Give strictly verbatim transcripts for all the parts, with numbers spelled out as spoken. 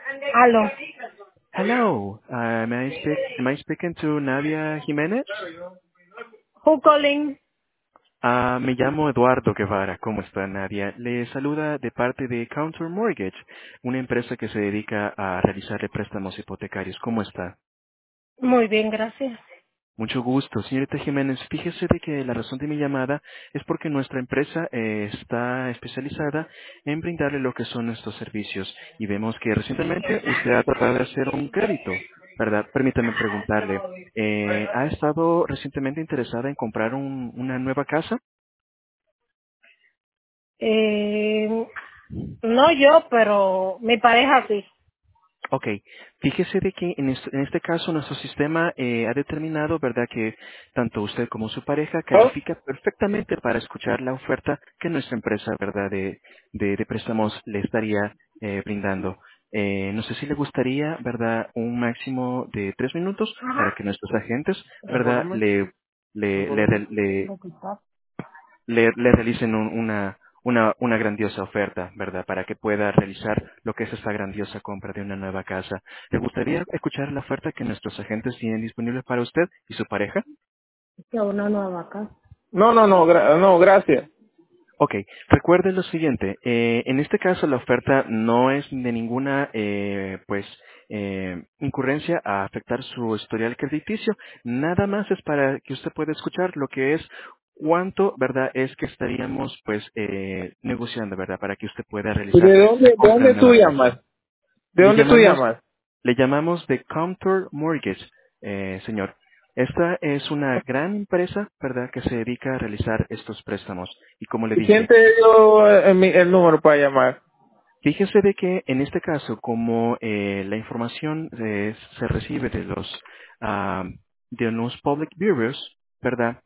Aló. Hello, uh, may I speak, am I speaking to Nadia Jiménez? Who calling? Ah, me llamo Eduardo Guevara. ¿Cómo está, Nadia? Le saluda de parte de Counter Mortgage, una empresa que se dedica a realizarle préstamos hipotecarios. ¿Cómo está? Muy bien, gracias. Mucho gusto, señorita Jiménez. Fíjese de que la razón de mi llamada es porque nuestra empresa eh, está especializada en brindarle lo que son estos servicios y vemos que recientemente usted ha tratado de hacer un crédito, ¿verdad? Permítame preguntarle, eh, ¿ha estado recientemente interesada en comprar un- una nueva casa? Eh, no yo, pero mi pareja sí. Ok, fíjese de que en este, en este caso nuestro sistema eh, ha determinado, ¿verdad?, que tanto usted como su pareja ¿Oh? califica perfectamente para escuchar la oferta que nuestra empresa, ¿verdad?, de, de, de préstamos le estaría eh, brindando. Eh, no sé si le gustaría, ¿verdad?, un máximo de tres minutos para que nuestros agentes, ¿El ¿verdad?, volumen? le, ¿El le, le, volumen? le, Lo que está. le, le realicen un- una, una, una grandiosa oferta, ¿verdad? Para que pueda realizar lo que es esta grandiosa compra de una nueva casa. ¿Le gustaría escuchar la oferta que nuestros agentes tienen disponible para usted y su pareja? Que una nueva casa. No, no, no, gra- no, gracias. Ok, recuerde lo siguiente, eh, en este caso la oferta no es de ninguna eh, pues eh, incurrencia a afectar su historial crediticio, nada más es para que usted pueda escuchar lo que es cuánto, ¿verdad?, es que estaríamos pues eh, negociando, ¿verdad?, para que usted pueda ¿Y realizar de la dónde, de compra de dónde una tú nueva casa. llamas? ¿De Le dónde tú llamamos, llamas? le llamamos de Counter Mortgage, eh, señor. Esta es una gran empresa, ¿verdad?, que se dedica a realizar estos préstamos. Y como le ¿Y quién dije, te dio eh, mi- el número para llamar? fíjese de que en este caso, como eh, la información eh, se recibe de los ah, de los public bureaus, ¿verdad?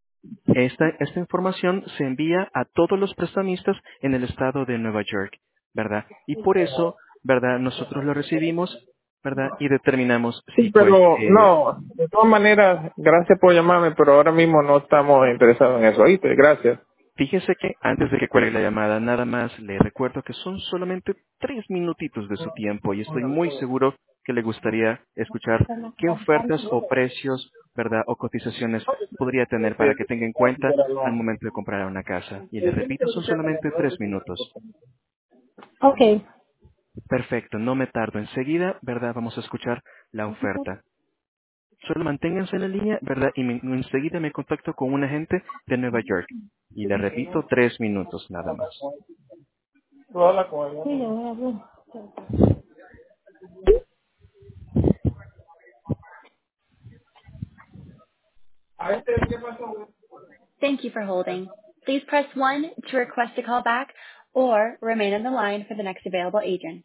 Esta, esta información se envía a todos los prestamistas en el estado de Nueva York, ¿verdad? Y por eso, ¿verdad? Nosotros lo recibimos, ¿verdad? Y determinamos Sí, si, pues, pero eh, no, de todas maneras, gracias por llamarme, pero ahora mismo no estamos interesados en eso, ¿oíste? Gracias. fíjese que antes de que cuelgue la llamada, nada más le recuerdo que son solamente tres minutitos de su tiempo y estoy muy seguro que le gustaría escuchar qué ofertas o precios, ¿verdad? O cotizaciones podría tener para que tenga en cuenta al momento de comprar una casa. Y le repito, son solamente tres minutos. Ok. Perfecto, no me tardo. Enseguida, ¿verdad? Vamos a escuchar la oferta. Solo manténganse en la línea, ¿verdad? Y me- enseguida me contacto con un agente de Nueva York. Y le repito, tres minutos nada más. Tú hablas con ella. Sí, yo voy a hablar. A este, ¿qué pasó? Thank you for holding. Please press one to request a call back or remain on the line for the next available agent.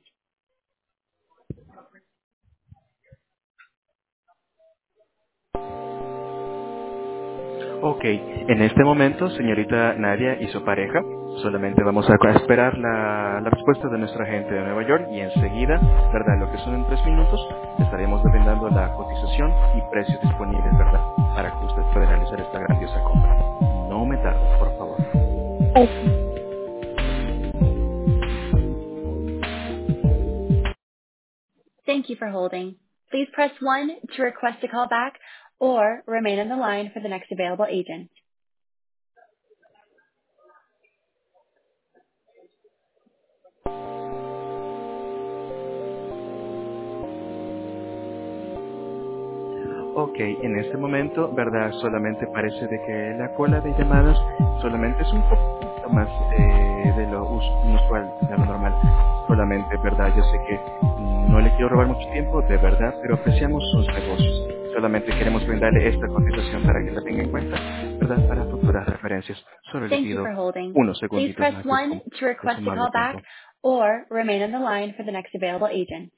Ok, en este momento, señorita Nadia y su pareja, solamente vamos a esperar la, la respuesta de nuestra agente de Nueva York y enseguida, ¿verdad? Lo que son en tres minutos, le estaremos brindando la cotización y precios disponibles, ¿verdad? Para que usted pueda realizar esta grandiosa compra. No me tardo, por favor. Thank you for holding. Please press one to request a call back or remain on the line for the next available agent. Ok, en este momento, ¿verdad? Solamente parece de que la cola de llamadas solamente es un poquito más eh, de lo us- inusual, de lo normal. Solamente, ¿verdad? Yo sé que mm, no le quiero robar mucho tiempo, de verdad, pero apreciamos sus negocios. Solamente queremos brindarle esta cotización para que la tenga en cuenta, ¿verdad? Para futuras referencias. Solo le Thank you pido for holding. unos Please segunditos press más de one su, to de su request a amable call back tiempo. or remain on the line for the next available agent.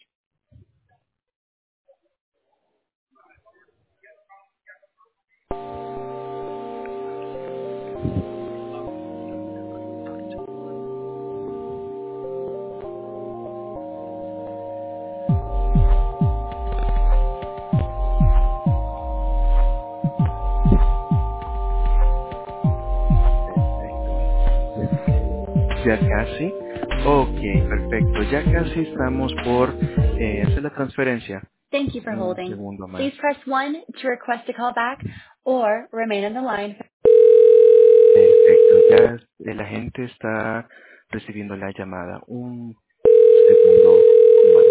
Perfecto. Ya casi. Ok, perfecto. Ya casi estamos por eh, hacer la transferencia. Thank you for Un holding. segundo más. Please press one to request a call back or remain on the line. Perfecto. Ya el agente está recibiendo la llamada. Un segundo más.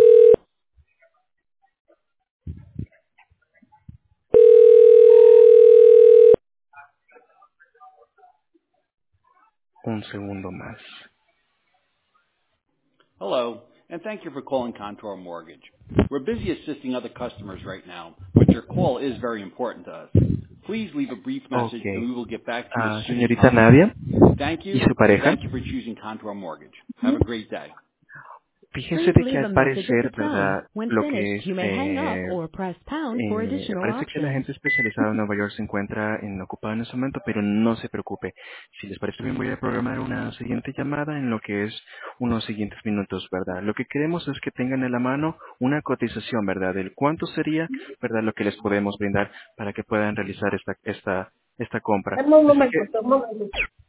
Un segundo más. Hello, and thank you for calling Contour Mortgage. We're busy assisting other customers right now, but your call is very important to us. Please leave a brief message, and Ok. we will get back to you as Ah, soon as señorita possible. Nadia Thank y you, su and pareja. thank you for choosing Contour Mortgage. Have a great day. Fíjese de que al parecer, ¿verdad? When Lo que finished, es, you may hang up eh, or press pound for eh, additional parece que la options. gente especializada en Nueva York se encuentra en ocupado en este momento, pero no se preocupe. Si les parece bien, voy a programar una siguiente llamada en lo que es unos siguientes minutos, ¿verdad? Lo que queremos es que tengan en la mano una cotización, ¿verdad? Del cuánto sería, ¿verdad? Lo que les podemos brindar para que puedan realizar esta, esta, esta compra. Dame un Así momento, que, un momento.